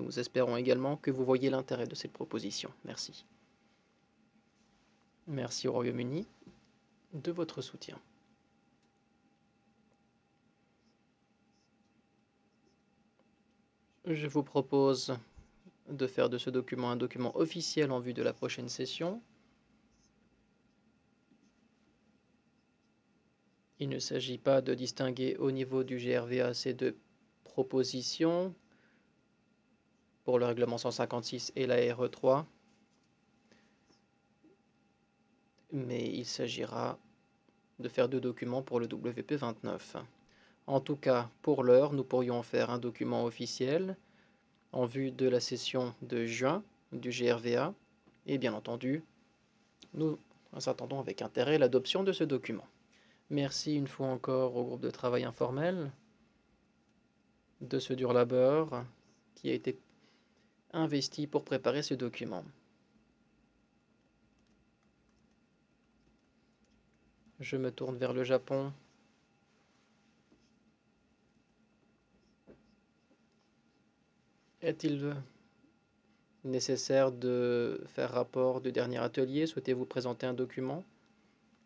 nous espérons également que vous voyez l'intérêt de cette proposition. Merci. Merci au Royaume-Uni de votre soutien. Je vous propose de faire de ce document un document officiel en vue de la prochaine session. Il ne s'agit pas de distinguer au niveau du GRVA ces deux propositions pour le règlement 156 et la RE3, mais il s'agira de faire deux documents pour le WP29. En tout cas, pour l'heure, nous pourrions en faire un document officiel en vue de la session de juin du GRVA, et bien entendu, nous attendons avec intérêt l'adoption de ce document. Merci une fois encore au groupe de travail informel de ce dur labeur qui a été investi pour préparer ce document. Je me tourne vers le Japon. Est-il nécessaire de faire rapport du dernier atelier? Souhaitez-vous présenter un document?